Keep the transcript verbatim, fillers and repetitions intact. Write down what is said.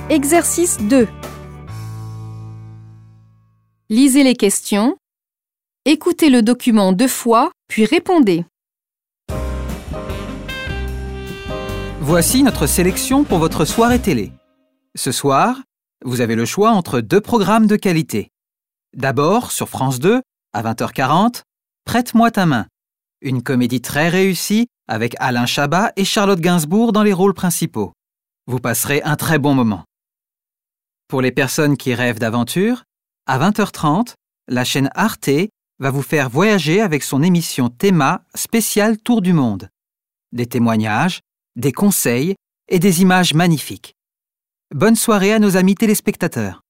Exercice deux. Lisez les questions, écoutez le document deux fois, puis répondez. Voici notre sélection pour votre soirée télé. Ce soir, vous avez le choix entre deux programmes de qualité. D'abord, sur France deux, à vingt heures quarante, Prête-moi ta main. Une comédie très réussie avec Alain Chabat et Charlotte Gainsbourg dans les rôles principaux. Vous passerez un très bon moment. Pour les personnes qui rêvent d'aventure, à vingt heures trente, la chaîne Arte va vous faire voyager avec son émission Théma spéciale Tour du Monde. Des témoignages, des conseils et des images magnifiques. Bonne soirée à nos amis téléspectateurs.